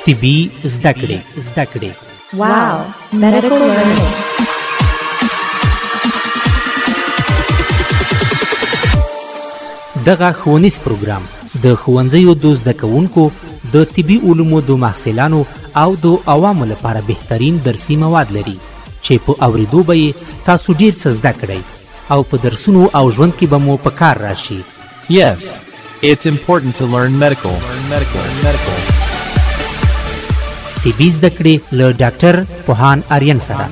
طبي زده کړې. Wow, medical learning. دغه ښوونیز پروګرام د ښوونځیو د زده کوونکو د طبي علومو د محصلانو او د عوامو لپاره بهترین درسي مواد لري چې په اوریدو به یې تاسو ډیر څه زده کړئ او په درسونو او ژوند کې به مو په کار راشي. Yes, it's important to learn medical. طبي زده کړې له ډاکټر پوهان آریان سره.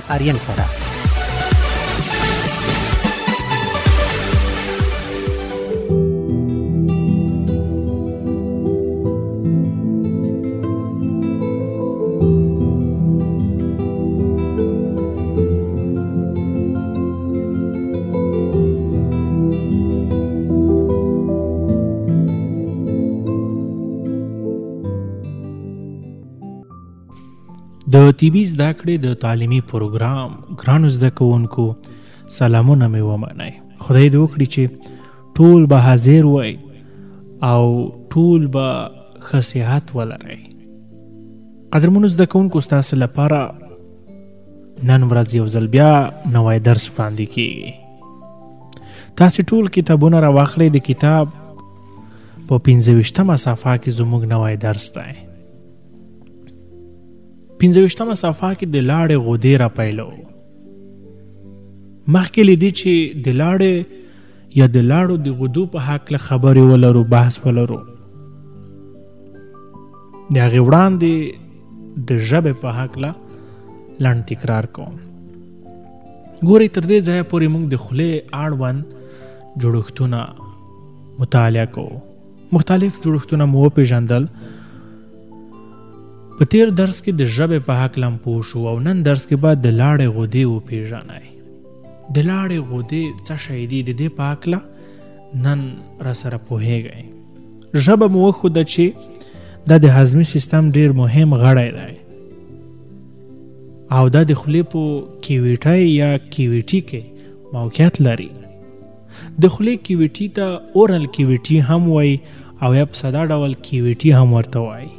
د طبي زده کړې د تعلیمي پروګرام ګرانو زده کوونکو سلامونه مې ومنئ. خدای دې وکړي چې ټول به حاضر وئ او ټول به ښه صحت ولرئ. قدرمنو زده کوونکو ستاسو لپاره نن ورځ یو ځل بیا نوی درس وړاندې کیږي. تاسو ټول کتابونه راواخلئ. د کتاب په 25مه صفحه کې زموږ نوی درس دی. 25مه صفحه کې د لاړې غدې را پیلو. مخکې لیدي چې د لاړې یا د لاړو د غدو په هکله خبرې ولرو، بحث ولرو. د هغې وړاندې د ژبې په هکله لنډ تکرار کوم. ګورئ، تر دې ځایه پورې موږ د خولې اړوند جوړښتونه مطالعه کوو. مختلف جوړښتونه مو وپېژندل. په تیر درس کې د ژبې په هکله هم پوه شو او نن درس کې به د لاړې غدې وپېژنئ. د لاړې غدې څه شی دي، د دې په هکله نن را سره پوهیږئ. ژبه مو وښوده چې دا د هضمي سیستم ډیر مهم غړی دی او دا د خولې په کیویټي یا کیویټي کې موقعیت لري. د خولې کیویټي ته اورل کیویټي هم وایي او یا په ساده ډول کیویټي هم ورته وایي.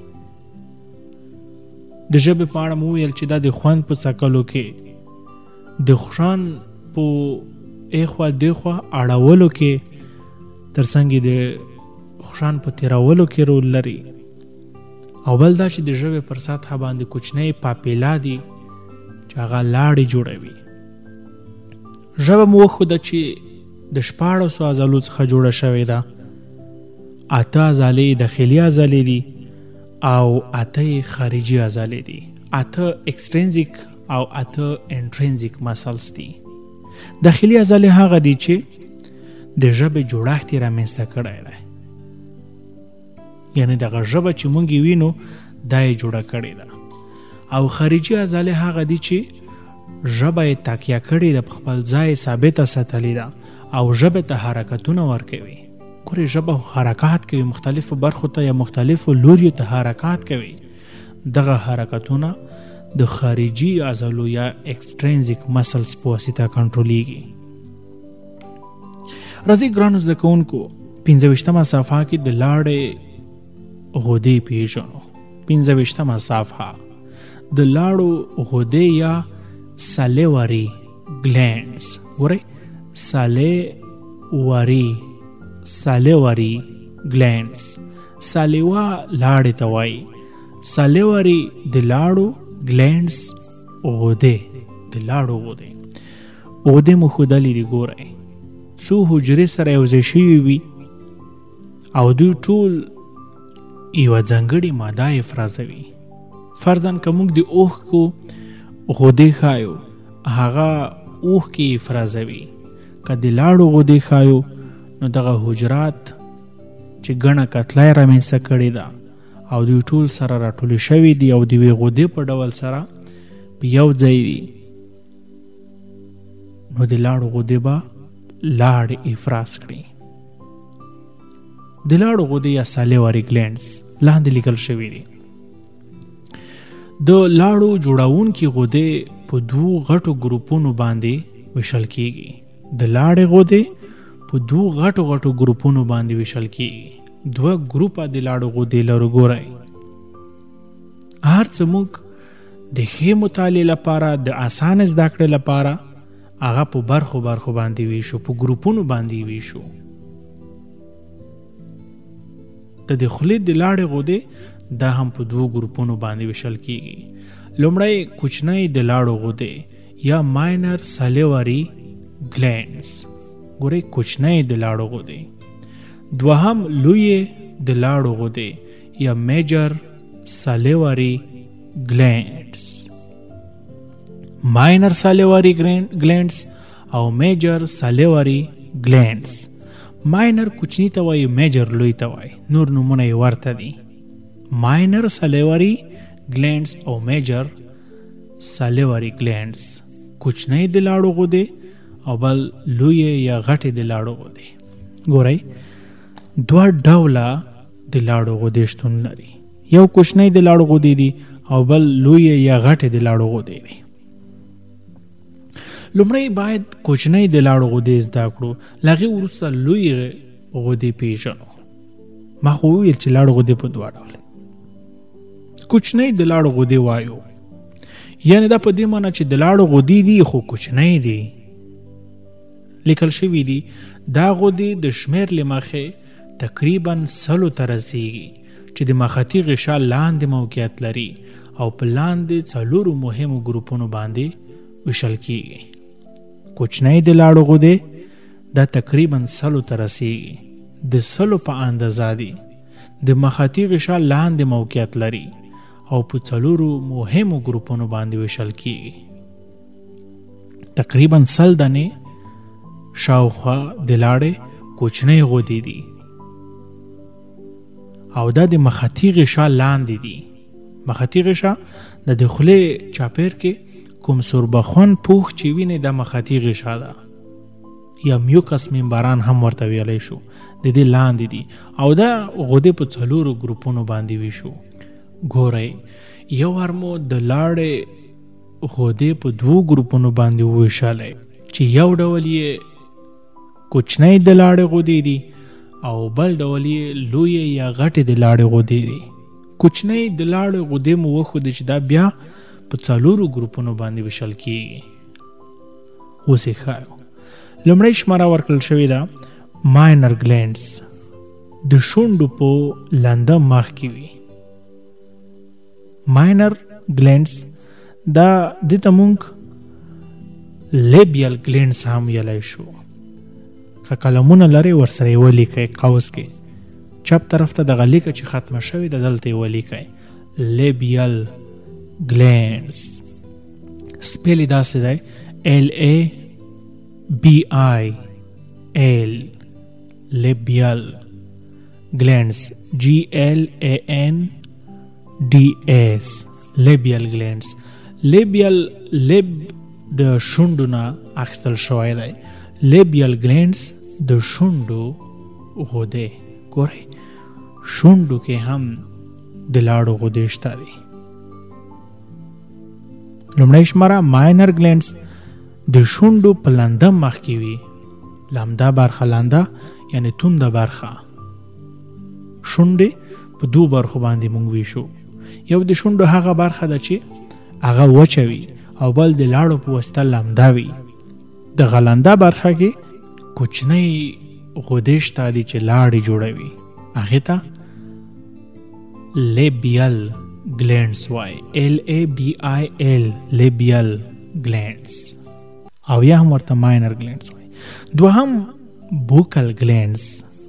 د ژبې په اړه مو ویل چې دا د خوند په څکلو کې، د خوشان په ایخوا دیخوا اړولو کې، ترڅنګ د خوشان په تیرولو کې رول لري. او بل دا چې د ژبې پر سطحه باندې کوچنۍ پاپیلا دي چې هغه لاړې جوړوي. ژبه مو وښوده چې د 14 عضلو څخه جوړه شوې ده. 8 عضلې داخلي عضلې دي او 8 خارجي عضلې دي. 8 اکسترینزیک او 8 انټرینزیک مسلز دي. داخلي عضلې هغه دي چې د ژبې جوړښت یې رامنځته کړی دی، یعنی دغه ژبه چې مونږ یې وینو دا یې جوړه کړې ده. او خارجي عضلې هغه دي چې ژبه یې تکیه کړې ده، په خپل ځای ثابته ساتلې ده او ژبې ته حرکتونه ورکوي. ګورې، ژبه حرکات کوي، مختلفو برخو ته یا مختلفو لوریو ته حرکات کوي. دغه حرکتونه د خارجي عضلو یا اکسترینزیک مسلز په واسطه کنټرولېږي. راځئ ګرانو زده کوونکو، 25مه صفحه کې د لاړې غدې پیژنو. 25مه صفحه د لاړو غدې یا سالیواري ګلینډز. ګورئ، سالیواري ګلینډز. سالیوا لاړې ته وایي. سالیواري د لاړو، ګلینډز غدې، د لاړو غدې. غدې مو ښودلې دي. ګورئ، څو حجرې سره یوځای شوي وي او دوی ټول یوه ځانګړې ماده افرازوي. فرضاً که موږ د اوښکو غدې ښایو، هغه اوښکې افرازوي. که د لاړو غدې ښایو نو دغه حجرات چې ګڼه کتله یې رامنځته کړې ده او دوی ټول سره راټولې شوي دي او د یوې غدې په ډول سره په یو ځای دي، نو د لاړو غدې به لاړې افراز کړي. د لاړو غدې یا سالیواري ګلینډز لاندې لیکل شوي دي. د لاړو جوړونکي غدې په 2 غټو ګروپونو باندې ویشل کیږي. د لاړې غدې په 2 غټو ګروپونو باندې ویشل کیږي. 2 ګروپه د لاړو غدې لرو. ګورئ، هر څه موږ د ښې مطالعې لپاره د اسانه زده کړې لپاره هغه په برخو باندې ویشو، په ګروپونو باندې ویشو. د خولې د لاړې غدې دا هم په 2 ګروپونو باندې ویشل کیږي. لومړی کوچنۍ د لاړو غدې یا ماینر سالیواري ګلینډز، ګورئ کوچنۍ د لاړو غدې. دوهم لوی د لاړو غدې یا میجر سالیواري ګلینډز. ماینر سالیواري ګلینډز او میجر سالیواري ګلینډز. ماینر کوچنی ته وایي، میجر لوی ته وایي، نور نومونه یې ورته دي. ماینر سالیواري ګلینډز او میجر سالیواري ګلینډز، کوچنی د لاړو غدې او بل لوی یا غټې د لاړو غدې. ګورئ 2 ډوله د لاړو غدې شتون لري، یو کوچنی د لاړو غدې دي او بل لوی یا غټې د لاړو غدې دي. لومړی باید کوچنی د لاړو غدې زده کړو، لغې وروسته لوی غدې پیژنو. ما خو ویل چې لاړو غدې په 2 ډول. کوچنی د لاړو غدې وایو، یعنی دا په دې معنی چې د لاړو غدې دي خو کوچنی دي. لیکل شوي دي دا غدې د شمیر له مخې تقریبا 100 ته رسیږي چې د مخاطي غشا لاندې موقعیت لري او په لاندې 4 مهمو ګروپونو باندې ویشل کیږي. کوچنی د لاړو غدې دا تقریبا 100 ته رسیږي، د 100 په اندازه دي، د مخاطي غشا لاندې موقعیت لري او په 4 مهمو ګروپونو باندې ویشل کیږي. تقریبا 100 دانې شاوخوا د لاړې کوچنی غدې دي او دا د مخاطي غشا لاندې دي. مخاطي غشا د خولې چاپیر کې کوم سوربخون پوښ چې ویني د مخاطي غشا ده یا میوکس ممبران هم ورته ویلی شو، د دې لاندې دي او دا غدې په 4 ګروپونو باندې ویشو. ګورئ یو ورمو د لاړې غدې په 2 ګروپونو باندې ویشلې چې یو ډول یې کوچنی د لاړې غدې دي او بل ډول یې لوی یا غټې د لاړې غدې دي. کوچنی د لاړې غدې مو وښود چې دا بیا په 4 ګروپونو باندې ویشل کیږي. اوس یې ښایو. لومړی شماره ورکړل شوې ده ماینر ګلینډز، د شونډو په لنده مخ کې وي. ماینر ګلینډز دا دته مونږ لیبیل ګلینډز هم ویلی شو. که قلمونه لري ورسره یې ولیکئ قوس کې، چپ طرف ته دغه لیکه چې ختمه شوې ده دلته یې ولیکئ لیبیل ګلینډز. سپیل یې داسې دی LABIL لیبیل ګلینډز GLANDS لیبیل ګلینډز. لیبیل لیب د شونډو نه اخیستل شوی دی، لیبیل ګلینډز د شونډو غدې. ګورئ شونډو کې هم د لاړو غدې شته دي. لومړی شماره ماینر ګلینډز د شونډو په لنده مخ کې وي. لمده برخه لنده یعنی تونده برخه. شونډې په 2 برخو باندې مونږ ویشو. یو د شونډو هغه برخه ده چې هغه وچه وي او بل د لاړو په واسطه لمده وي. د غلنده برخه کې کوچنی غدې شته دي چې لاړې جوړوي، هغې ته لیبیل ګلینډز وایي، LABIL لیبیل ګلینډز او یا هم ورته ماینر ګلینډز وایي. دوهم بوکل ګلینډز.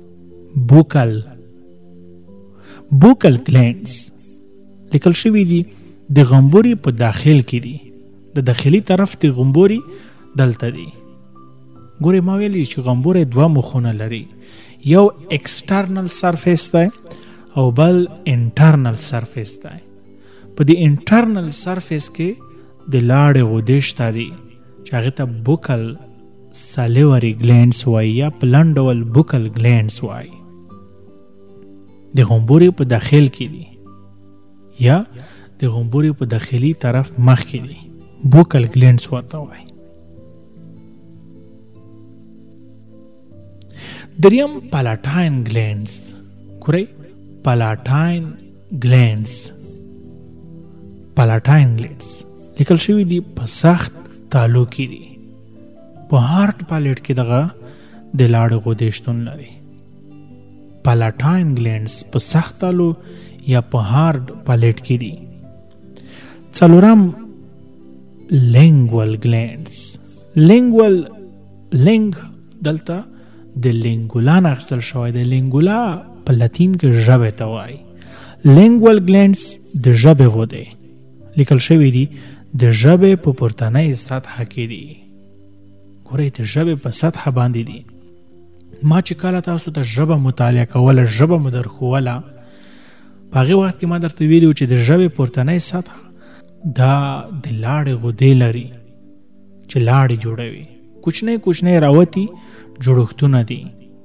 بوکل ګلینډز لیکل شوي دي د غمبوري په داخل کې دي، د داخلي طرف د غمبوري دلته دي. ګورې ما ویلی چې غمبوری 2 مخونه لري، یو ایکسټرنل سرفیس دی او بل انټرنل سرفیس دی. په دې انټرنل سرفیس کې د لاړې غدې شته دي چې هغې ته بوکل سالیواري ګلینډز وایي یا په لنډ ډول بوکل ګلینډز وایي. د غمبوري په داخل کې دي یا د غمبوري په داخلي طرف مخ کې دي، بوکل ګلینډز ورته وایي. دریم پالاټاین ګلینډز. ګورئ پالاټاین ګلینډز پالاټاین ګلینډز لیکل شوی دی په سخت تالو کې دي. په هارت پالیټ کې دغه د لاړې غدې شتون لري. پالاټاین ګلینډز په سخت تالو یا په هارت پالیټ کې دي. څلورم لینګول ګلینډز. لینګ دلته د لینګولا نه اخیستل شوی دی. لینګولا په لاتین کې ژبې ته وایي. لینګول ګلینډز د ژبې غدې لیکل شوی دي د ژبې په پورتنۍ سطحه کې دي. ګورئ د ژبې په سطحه باندې دي. ما چې کله تاسو ته ژبه مطالعه کوله، ژبه مو درښوله، په هغې وخت کې ما درته ویلي چې د ژبې پورتنۍ سطحه دا د لاړې غدې لري چې لاړې جوړوي. کوچنی راوتي جوړښتونه دي.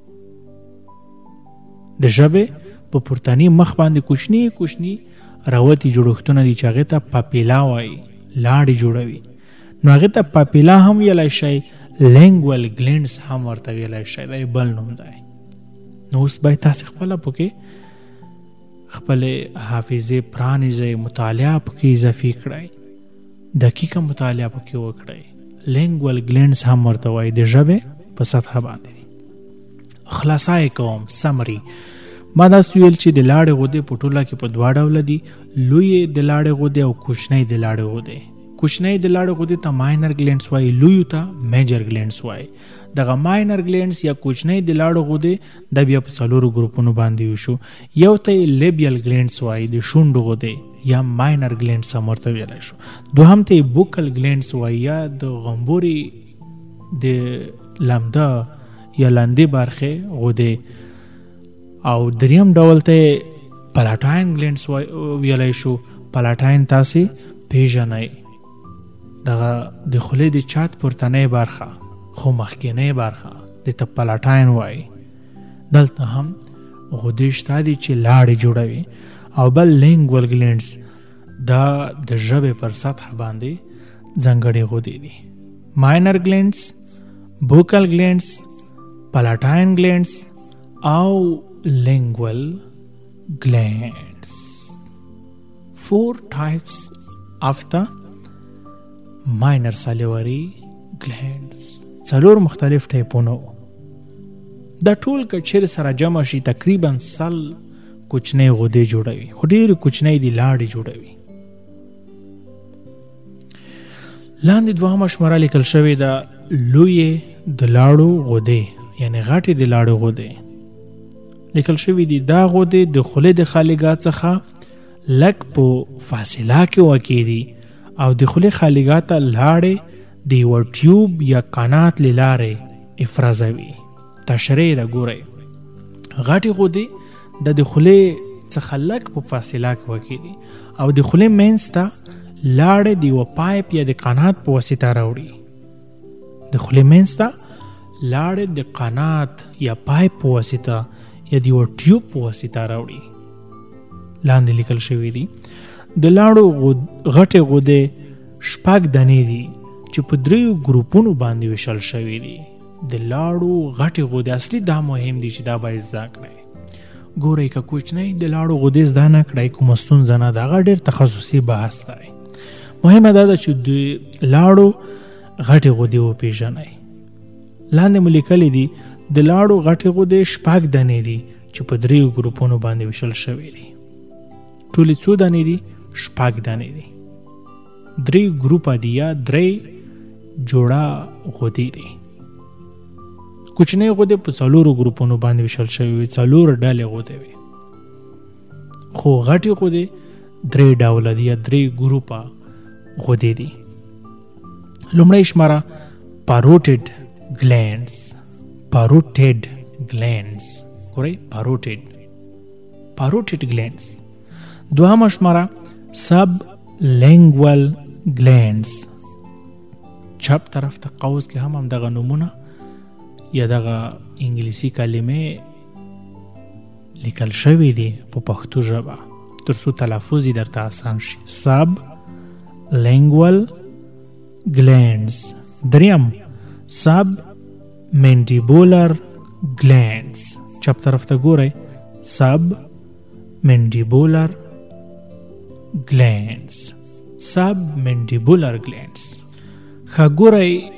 د ژبې په پورتني مخ باندې کوچني راوتي جوړښتونه دي چې هغې ته پاپیلا وایي، لاړې جوړوي. نو هغې ته پاپیلا هم ویلی شئ، لینګول ګلینډز هم ورته ویلی شئ. دا یې بل نوم دی. نو اوس باید تاسې خپله پکې خپلې حافظې پرانیزئ، مطالعه پکې اضافي کړئ، دقیقه مطالعه پکې وکړئ. لینګول ګلینډز هم ورته وایي، د ژبې په سطحه باندې دي. خلاصه یې کوم، سمري. ما داسې ویل چې د لاړې غدې په ټوله کې په دوه ډوله دي، لویې د لاړې غدې او کوچنۍ د لاړې غدې. کوچنۍ د لاړې غدې ته ماینر ګلینډز وایي، لویو ته میجر ګلینډز وایي. دغه ماینر ګلینډز یا کوچنۍ د لاړې غدې دا بیا په څلورو ګروپونو باندې وشو. یو ته یې لیبیل ګلینډز وایي، د شونډو غدې یا ماینر ګلینډز هم ورته ویلی شو. دوهم ته یې بوکل ګلینډز وایي یا د غومبوري د لمده یا لاندې برخې غدې. او دریم ډول ته پالاټاین ګلینډز ویلی شو. پالاټاین تاسې پیژنئ، دغه د خولې د چات پورتنۍ برخه خو مخکینۍ برخه د ته پالاټاین وایي. دلته هم غدې شته دي چې لاړې جوړوي. او بل لینګول ګلینډز دا د ژبې پر سطح باندې ځانګړې غدې دي. ماینر ګلینډز، بوکل ګلینډز، پالاټاین ګلینډز او lingual glands. 4 types of the minor salivary glands. څلور مختلف ټایپونه. دا ټول که چیرې سره جمع شي تقریبا 100 کوچنۍ غدې جوړوي، خو ډېرې کوچنۍ دي، لاړې جوړوي. لاندې دوهمه شماره لیکل شوې ده لویې د لاړو غدې، یعنې غټې د لاړو غدې. لیکل شوی دی دا غدې د خولې د خالیګاه څخه لږ په فاصله کې واقع دي او د خولې خالیګاه ته لاړې د یوه ټیوب یا قنات له لارې افرازوي. تشریح ده، ګورئ. غټې غدې د خولې څخه لږ په فاصله کې واقع دي او د خولې منځ ته لاړې د یوه پایپ یا د قنات په واسطه راوړي. د خولې منځ ته لاړې د قنات یا پایپ په واسطه یا د یو ټیوب په واسطه راوړي. لاندې لیکل شوی دي د لاړو غټې غدې 6 دانې دي چې په 3 ګروپونو باندې ویشل شوي دي. د لاړو غټې غدې اصلي دا مهم دي چې دا باید زده کړئ. ګورئ که کوچنۍ د لاړو غدې زده نه کړئ کومه ستونزه نه ده، هغه ډېر تخصصي بحث دی. مهمه دا ده چې د لاړو غټې غدې وپېژنئ. لاندې مو لیکلي دي د لاړو غټې غدې 6 دانې دي چې په 3 ګروپونو باندې ویشل شوي دي. ټولې څو دانې دي؟ 6 دانې دي. 3 ګروپه دي یا 3 جوړه غدې دي. کوچنۍ غدې په 4 ګروپونو باندې ویشل شوي وي، 4 ډلې غدې وي. خو غټې غدې 3 ډوله دي یا 3 ګروپه غدې دي. لومړی شماره پاروټیډ ګلینډز. پاروټیډ ګلینډز، ګورئ، پاروټیډ ګلینډز. دوهمه شماره سب لینګول ګلینډز. چپ طرف ته قوس کې هم دغه نومونه یا دغه انګلیسي کلمې لیکل شوي دي په پښتو ژبه تر څو تلفظ یې درته آسان شي. سب لینګول ګلینډز. دریم سب منډیبولر ګلینډز. چپ طرف ته ګورئ، سب منډیبولر ګلینډز. سب منډیبولر ګلینډز. ښه ګورئ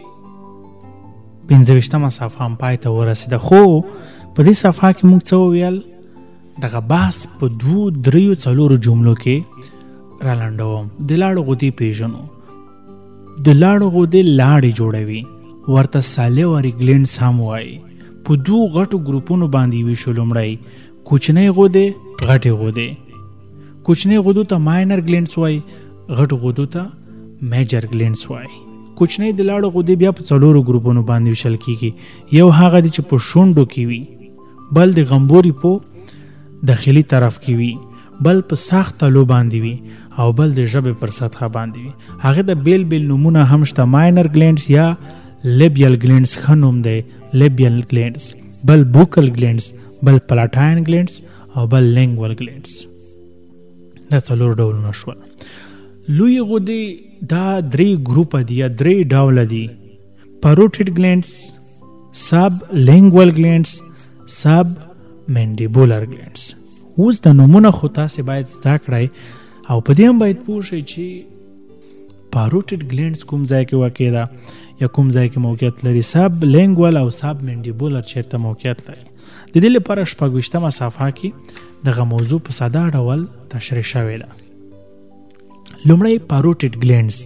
25مه صفحه هم پای ته ورسېده، خو په دې صفحه کې موږ څه وویل؟ دغه بحث په 2-3-4 جملو کې رالنډوم. د لاړو غدې پیژنو. د لاړو غدې لاړې جوړوي، ورته سالیواري ګلینډز هم وایي. په 2 غټو ګروپونو باندې ویشو. لومړی کوچنۍ غدې، غټې غدې. کوچنۍ غدو ته ماینر ګلینډز وایي، غټو غدو ته میجر ګلینډز وایي. کوچنۍ د لاړو غدې بیا په 4 ګروپونو باندې ویشل کیږي. یو هغه دی چې په شونډو کې وي، بل د غمبوري په داخلي طرف کې وي، بل په ساخت تلو باندې وي، او بل د ژبې پر سطحه باندې وي. هغه د بیل نمونه هم شته. ماینر ګلینډز یا لیبیل ګلینډز ښه نوم دی، لیبیل ګلینډز، بل بوکل ګلینډز، بل پلاټاین ګلینډز او بل لینګول ګلینډز. دا 4 ډولونه شول. لوی غدې دا 3 ګروپه دي یا 3 ډوله دي: پاروټیډ ګلینډز، سب لینګول ګلینډز، سب منډیبولر ګلینډز. اوس د نومونه خو تاسې باید زده کړئ او په دې هم باید پوه شئ چې پاروټیډ ګلینډز کوم ځای کې واقع ده یا کوم ځای کې موقعیت لري. سب لینګول او سب منډیبولر چیرته موقعیت لري. د دې لپاره 26مه صفحه کې دغه موضوع په ساده ډول تشریح شوې ده. لومړی پاروټیډ ګلینډز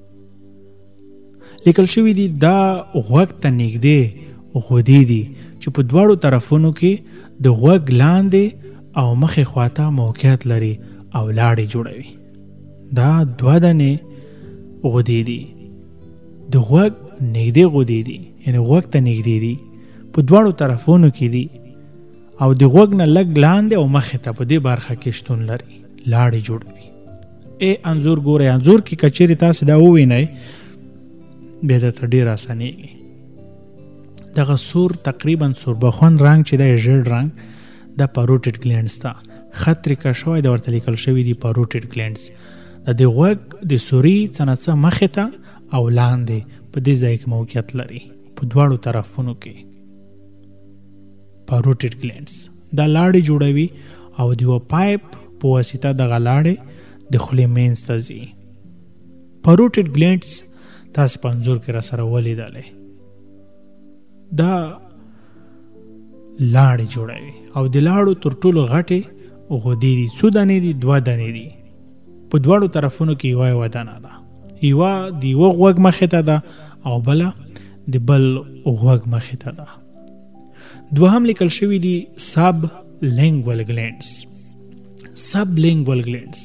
لیکل شوي دي. دا غوږ ته نږدې غدې دي چې په 2 طرفونو کې د غوږ لاندې او مخې خواته موقعیت لري او لاړې جوړوي. دا 2 دانې غدې دي. د غوږ نږدې غدې دي، یعنی غوږ ته نږدې دي، په 2 طرفونو کې دي او د غوږ نه لږ لاندې او مخې ته په دې برخه کې شتون لري، لاړې جوړوي. انځور ګورئ. انځور کې کچېرې تاسې دا ووینئ بیا درته ډېر اسانېږي. دغه سور تقریبا سوربخون رنګ چې دی ژیړ رنګ، دا پاروټیډ ګلینډز ته خط تریکه شوی د ورته لیکل شوي دي پاروټیډ ګلینډز. د غوږ د سوري څه نه څه مخې ته او لاندې په دې ځای کې موقعیت لري، په 2 طرفونو کې. پاروټیډ ګلینډز دا لاړې جوړوي او د یو پایپ په واسطه دغه لاړې د خولې منځ ته ځي. پاروټیډ ګلینډز تاسې په انځور کې را سره ولیدلې. دا لاړې جوړوي او د لاړو تر ټولو غټې غدې دي. څو دانې دي؟ 2 دانې دي. په 2 طرفونو کې یوه دانه ده. یوه د یوه غوږ مخې ته ده او بله د بل غوږ مخې ته ده. 2 لیکل شوي دي سب لینګول ګلینډز. سب لینګول ګلینډز.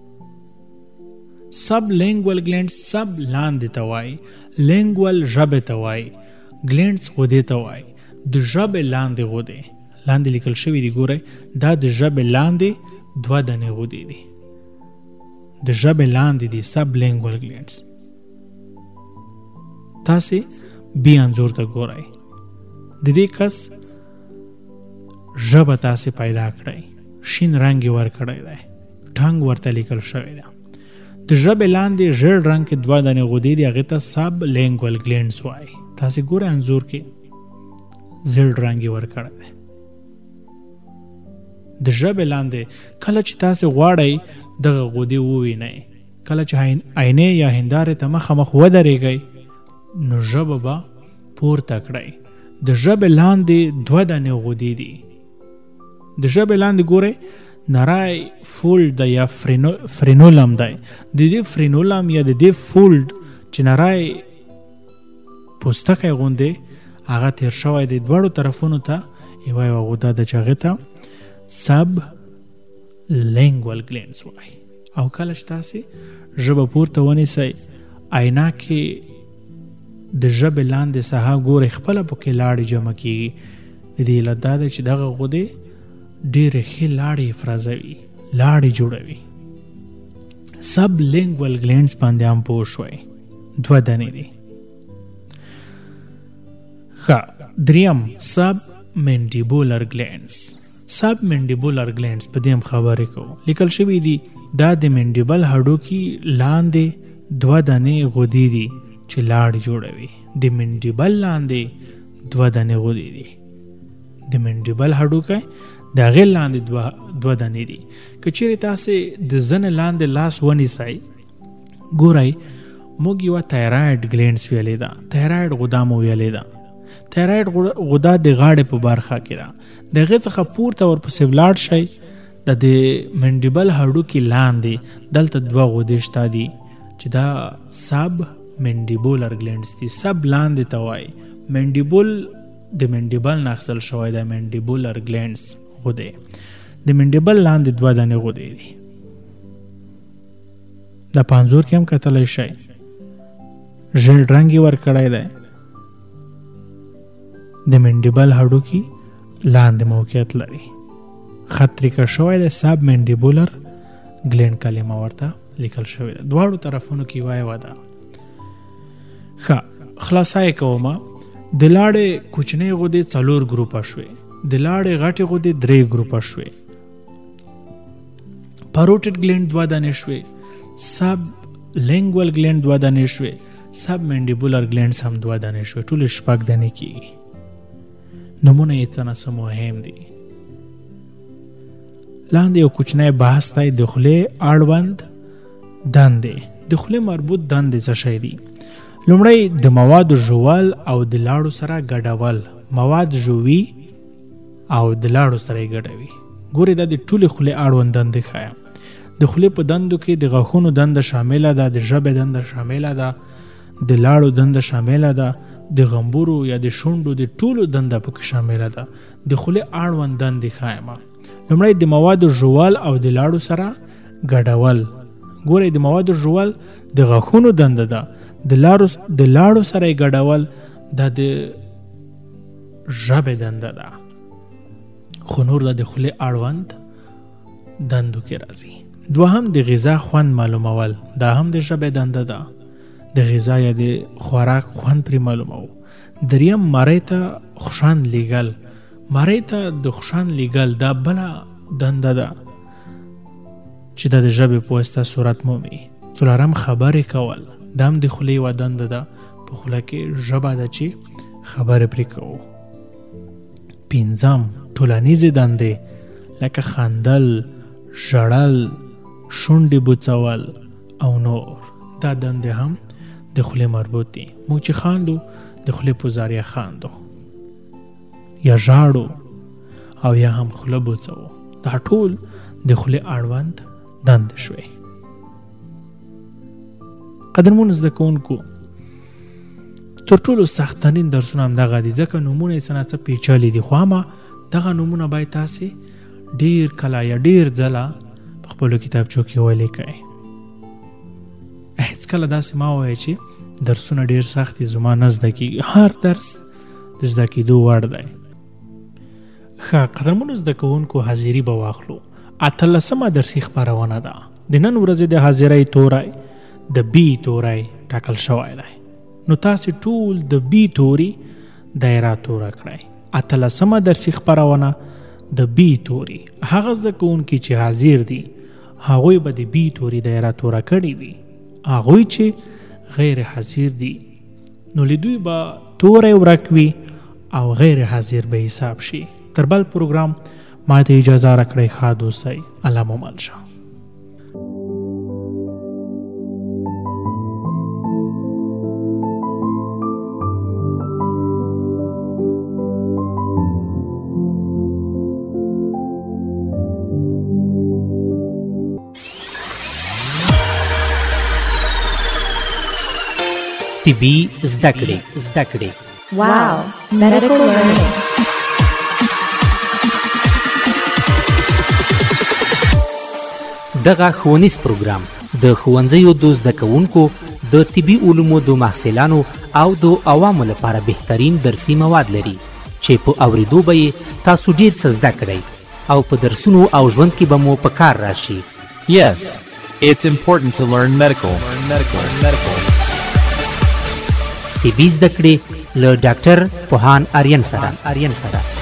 سب لینګول ګلینډز سب لاندې ته وایي، لینګول ژبې ته وایي، ګلینډز غدې ته وایي. د ژبې لاندې غدې لاندې لیکل شوي دي. ګورئ دا د ژبې لاندې 2 دانې غدې دي. د ژبې لاندې دي سب لینګول ګلینډز. تاسې بي انځور ته ګورئ. د دې کس ژبه تاسې پیدا کړئ، شین رنګ یې ورکړی دی، ټنګ ورته لیکل شوی دی. د ژبې لاندې ژیړ رنګ کې 2 دانې غدې دي، هغې ته سب لینګول ګلینډز وایي. تاسې ګورئ انځور کې زیړ رنګ یې ورکړی دی. د ژبې لاندې کله چې تاسې غواړئ دغه غدې ووینئ، کله چې عینې یا هندارې ته مخامخ ودرېږئ نو ژبه به پورته کړئ. د ژبې لاندې 2 دانې غدې دي. د ژبې لاندې ګورئ نری فولډ دی یا فرینولم دی. د دې فرینولم یا د دې فولډ چې نری پوستکی غوندې هغه تیر شوی دی 2 طرفونو ته یوه غده ده چې هغې ته سب لینګول ګلینډز وایي. او کله چې تاسې ژبه پورته ونیسئ، آینه کې د ژبې لاندې ساحه ګورئ خپله پکې لاړې جمع کېږي. د دې علت دا ده چې دغه غدې ډېرې ښې لاړې افرازوي، لاړې جوړوي. سب لینګول ګلینډز باندې هم پوه شوئ 2 دانې دي. ښه 3 سب منډیبولر ګلینډز. سب منډیبولر ګلینډز په دې هم خبرې کوو. لیکل شوي دي دا د منډیبل هډوکي لاندې 2 دانې غدې دي چې لاړې جوړوي. د منډیبل لاندې 2 دانې غدې دي. د منډیبل هډوکی د هغې لاندې 2 دانې دي. که چیرې تاسې د زنې لاندې لاس ونیسئ ګورئ موږ یوه تایراید ګلینډز ویلې ده، تایراید غدا مو ویلې ده. تایراید غدا د غاړې په برخه کې ده. د هغې څخه پورته ورپسې ولاړ شئ، د منډیبل هډوکي لاندې دلته 2 غدې شته دي چې دا سب منډیبولر ګلینډز دي. سب لاندې ته وایي، منډیبول د منډیبل نه اخیستل شوی دی، منډیبولر ګلینډز غدې. د منډیبل لاندې 2 دانې غدې دي. دا په انځور کې هم کتلی شئ، ژیړ رنګ یې ورکړی دی. د منډیبل هډوکي لاندې موقعیت لري. خط تریکه شوی دی، سب منډیبولر ګلینډ کلمه ورته لیکل شوې ده. دواړو طرفونو کې وایو ده. ښه خلاصه یې کومه. د لاړې کوچنۍ غدې 4 ګروپه شوې، د لاړې غټې غدې 3 ګروپه شوې. پاروټیډ ګلینډ 2 دانې شوې، سب لینګول ګلینډ 2 دانې شوې، سب منډیبولر ګلینډز هم 2 دانې شوې. ټول 6 دانې کېږي. نمونه یې څه نه څه مهم دي. لاندې یو کوچنی بحث دی، د خولې اړوند دندې. د خولې مربوط دندې څه شی دي؟ لومړی د موادو ژوول او د لاړو سره ګډول. مواد ژوي او د لاړو سره یې ګډوي. ګورې دا د ټولې خولې اړوند دندې ښایم. د خولې په دندو کې د غاښونو دنده شامله ده، د ژبې دنده شامله ده، د لاړو دنده شامله ده، د غمبورو یا د شونډو د ټولو دنده پکې شامله ده. د خولې اړوند دندې ښایم. لومړی د موادو ژوول او د لاړو سره ګډول. ګورئ د موادو ژوول د غاښونو دنده ده، د لاړو سره یې ګډول دا د ژبې دنده ده. خو نور د خولې اړوند دندو کې راځي. دوهم د غذا خوند معلومول، دا هم د ژبې دنده ده. د غذا یا د خوراک خوند پرې معلومو. دریم مرۍ ته خوشاند لیږل. مرۍ ته د خوشاند لیږل دا بله دنده ده چې دا د ژبې په واسطه صورت مومي. څلورم خبرې کول، دا هم د خولې یوه دنده ده. په خوله کې ژبه ده چې خبرې پرې کوو. پنځم ټولنیزې دندې لکه خندل، ژړل، شونډې بوڅول او نور. دا دندې هم د خولې مربوط دي. موږ چې خاندو د خولې په ذریعه خاندو، یا ژاړو او یا هم خوله بوڅو. دا ټول د خولې اړوند دندې شوې. قدرمنو زده کوونکو، تر ټولو سختترین درسونه هم دغه دي، ځکه نومونه یې څه نه څه پیچلي دي. خو اما دغه نومونه باید تاسې ډېر کله یا ډېر ځله په خپلو کتابچو کې ولیکئ. هیڅکله داسې مه وایئ چې درسونه ډېر سخت دي، زما نه زده کېږي. هر درس د زده کېدو وړ دی. ښه قدرمنو زده کوونکو، حاضري به واخلو. 18مه درسي خپرونه ده. د نن ورځې د حاضرۍ توری د بي توری ټاکل شوی دی. نو تاسې ټول د بي توري دایره توره کړئ. 18مه درسي خپرونه د بي توري. هغه زده کوونکي چې حاضر دي هغوی به د بي توري دایره توره کړې وي. هغوی چې غیر حاضر دي نو لیدوی به توری ورک وي او غیر حاضر به حساب شي. تر بل پروګرام ما ته اجازه راکړئ. ښاد اوسئ. الله مو مل شه. طبي زده کړې. Wow, medical learning. دغه ښوونیز پروګرام د ښوونځیو د زده کوونکو، د طبي علومو د محصلانو او د عوامو لپاره بهترین درسي مواد لري چې په اوریدو به یې تاسو ډېر څه زده کړئ او په درسونو او ژوند کې به مو په کار راشي. Yes, it's important to learn medical. طبي زده کړې له ډاکټر پوهان آرین سره.